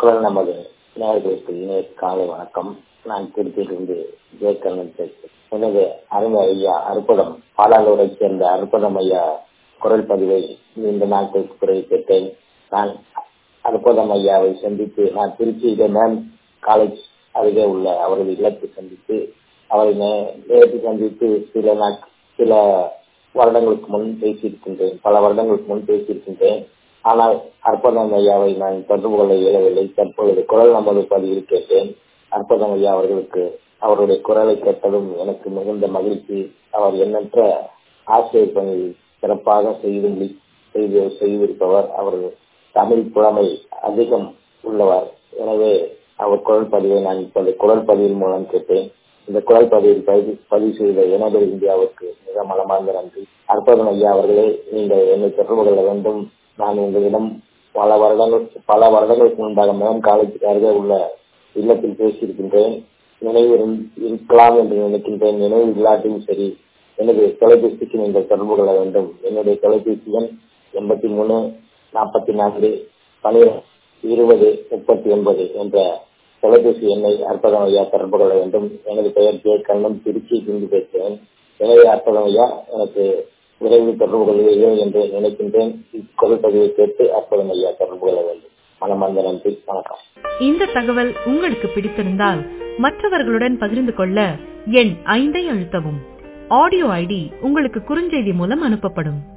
குரல் நமது நேயர்களுக்கு இணைய காலை வணக்கம். நான் திருச்சியிலிருந்து ஜெயக்கண்ணன் பேசுகிறேன். எனது அருமை ஐயா அற்புதம் பாலாலூரை சேர்ந்த அற்புதம் ஐயா குரல் பதிவை நீண்ட நாட்களுக்கு பிறகு கேட்டேன். நான் அற்புதம் ஐயாவை சந்தித்து நான் திருச்சியில மேம் காலேஜ் அருகே உள்ள அவரது இல்லத்தை சந்தித்து அவரை நேற்று சந்தித்து சில வருடங்களுக்கு முன் பேசியிருக்கின்றேன். பல வருடங்களுக்கு முன் பேசியிருக்கின்றேன். ஆனால் அற்புதம் ஐயாவை நான் தொடர்பு கொள்ள இயலவில்லை. தற்பொழுது குரல் நமது பதிவில் கேட்டேன். அற்புதம் ஐயா அவர்களுக்கு அவருடைய குரலை கேட்டதும் எனக்கு மிகுந்த மகிழ்ச்சி. அவர் எண்ணற்ற ஆசிரியர் பணி சிறப்பாக செய்திருப்பவர். அவர் தமிழ் புலமை அதிகம் உள்ளவர். எனவே அவர் குரல் பதிவை நான் இப்போது குரல் பதிவின் மூலம் கேட்டேன். இந்த குரல் பதிவில் பதிவு செய்த எனது இந்தியாவுக்கு மிக மனமார்ந்த நன்றி. அற்புதம் ஐயா அவர்களே, நீங்கள் என்னை தொடர்பு கொள்ள வேண்டும். நான் உங்களிடம் பல வருடங்களுக்கு முன்பாக மேம் காலேஜுக்கு அருகே உள்ள இல்லத்தில் பேசியிருக்கின்றேன். நினைவு இருக்கலாம் என்று நினைக்கின்றேன். நினைவு இல்லாட்டியும் சரி, எனது தொலைபேசிக்கு நீங்கள் தொடர்பு கொள்ள வேண்டும். என்னுடைய தொலைபேசி எண் 83 44 12 20 39 என்ற தொலைபேசி எண்ணை அற்புதம் ஐயா தொடர்பு கொள்ள வேண்டும். எனது பெயர் ஜெயக்கண்ணன், திருச்சியிலிருந்து பேசுகிறேன். எனவே அற்புதம் ஐயா எனக்கு விரைவில் தொடர்பு கொள்கிறேன் என்று நினைக்கின்றேன். இக்குரல் பதிவை கேட்டு அற்புதம் ஐயா தொடர்பு கொள்ள வேண்டும். மனமார்ந்த நன்றி. வணக்கம். இந்த தகவல் உங்களுக்கு பிடித்திருந்தால் மற்றவர்களுடன் பகிர்ந்து கொள்ள எண் 5 அழுத்தவும். ஆடியோ ஐடி உங்களுக்கு குறுஞ்செய்தி மூலம் அனுப்பப்படும்.